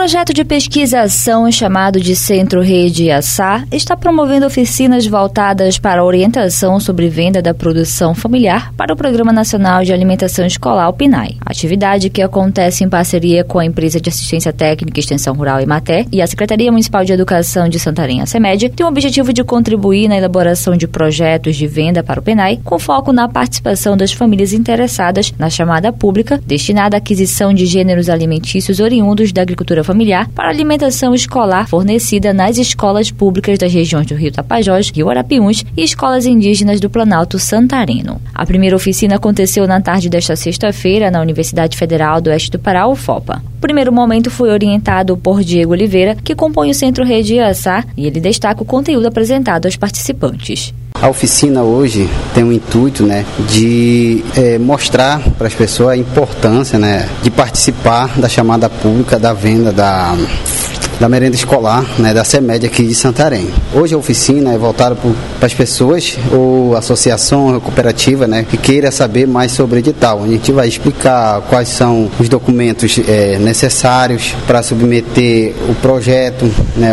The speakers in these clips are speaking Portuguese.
projeto de pesquisação chamado de Centro Rede Iaçá está promovendo oficinas voltadas para a orientação sobre venda da produção familiar para o Programa Nacional de Alimentação Escolar, o PNAE. A atividade, que acontece em parceria com a Empresa de Assistência Técnica e Extensão Rural Emater e a Secretaria Municipal de Educação de Santarém, a SEMED, tem o objetivo de contribuir na elaboração de projetos de venda para o PNAE, com foco na participação das famílias interessadas na chamada pública, destinada à aquisição de gêneros alimentícios oriundos da agricultura familiar para alimentação escolar fornecida nas escolas públicas das regiões do Rio Tapajós, Rio Arapiuns e escolas indígenas do Planalto Santareno. A primeira oficina aconteceu na tarde desta sexta-feira na Universidade Federal do Oeste do Pará, UFOPA. O primeiro momento foi orientado por Diego Oliveira, que compõe o Centro Rede Iaçá, e ele destaca o conteúdo apresentado aos participantes. A oficina hoje tem o intuito, de mostrar para as pessoas a importância, de participar da chamada pública da venda da merenda escolar, da SEMED aqui de Santarém. Hoje a oficina é voltada para as pessoas ou associação ou cooperativa, que queira saber mais sobre o edital. A gente vai explicar quais são os documentos necessários para submeter o projeto,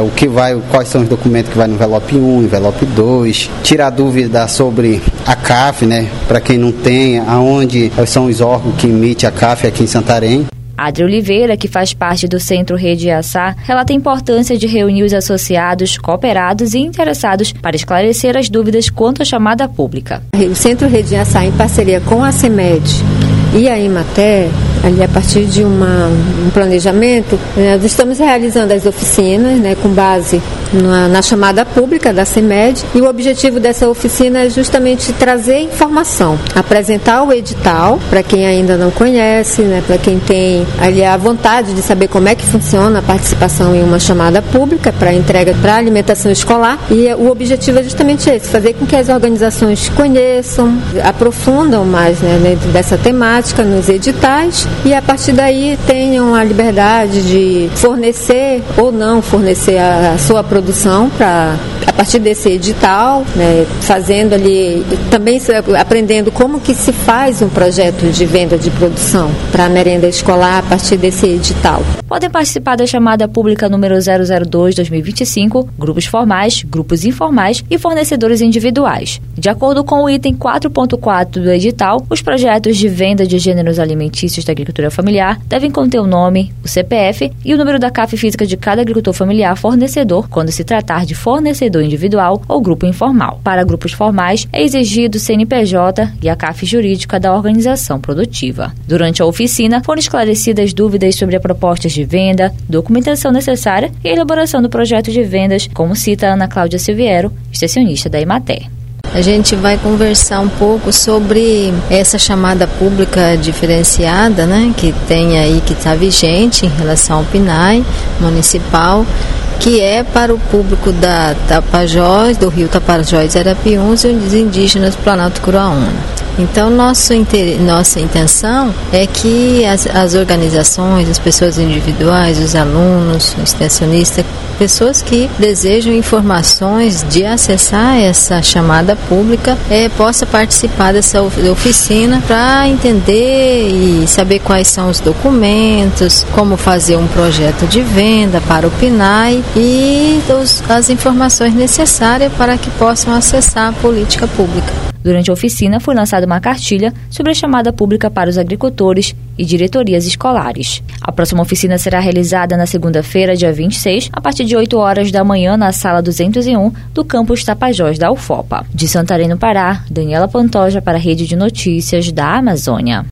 quais são os documentos que vai no envelope 1, envelope 2, tirar dúvida sobre a CAF, para quem não tem, aonde são os órgãos que emitem a CAF aqui em Santarém. Adri Oliveira, que faz parte do Centro Rede Iaçá, relata a importância de reunir os associados, cooperados e interessados para esclarecer as dúvidas quanto à chamada pública. O Centro Rede Iaçá, em parceria com a SEMED e a Emater, ali a partir de um planejamento, nós estamos realizando as oficinas, com base na chamada pública da SEMED, e o objetivo dessa oficina é justamente trazer informação, apresentar o edital para quem ainda não conhece, para quem tem ali a vontade de saber como é que funciona a participação em uma chamada pública para entrega para alimentação escolar, e o objetivo é justamente esse, fazer com que as organizações conheçam, aprofundam mais dentro dessa temática nos editais, e a partir daí tenham a liberdade de fornecer ou não fornecer a sua produção a partir desse edital, fazendo ali, também aprendendo como que se faz um projeto de venda de produção para a merenda escolar a partir desse edital. Podem participar da chamada pública número 002-2025, grupos formais, grupos informais e fornecedores individuais. De acordo com o item 4.4 do edital, os projetos de venda de gêneros alimentícios da agricultura familiar devem conter o nome, o CPF e o número da CAF física de cada agricultor familiar fornecedor, quando se tratar de fornecedor individual ou grupo informal. Para grupos formais, é exigido o CNPJ e a CAF jurídica da organização produtiva. Durante a oficina, foram esclarecidas dúvidas sobre a proposta de venda, documentação necessária e a elaboração do projeto de vendas, como cita Ana Cláudia Silviero, extensionista da Emater. A gente vai conversar um pouco sobre essa chamada pública diferenciada, que tem aí, que está vigente em relação ao PNAE municipal, que é para o público da Tapajós, do Rio Tapajós e Arapiuns e os indígenas do Planalto Curuaúna. Então, nossa intenção é que as organizações, as pessoas individuais, os alunos, os extensionistas, pessoas que desejam informações de acessar essa chamada pública, possa participar dessa oficina para entender e saber quais são os documentos, como fazer um projeto de venda para o PNAE e as informações necessárias para que possam acessar a política pública. Durante a oficina, foi lançada uma cartilha sobre a chamada pública para os agricultores e diretorias escolares. A próxima oficina será realizada na segunda-feira, dia 26, a partir de 8 horas da manhã, na sala 201 do campus Tapajós da UFOPA. De Santarém, no Pará, Daniela Pantoja para a Rede de Notícias da Amazônia.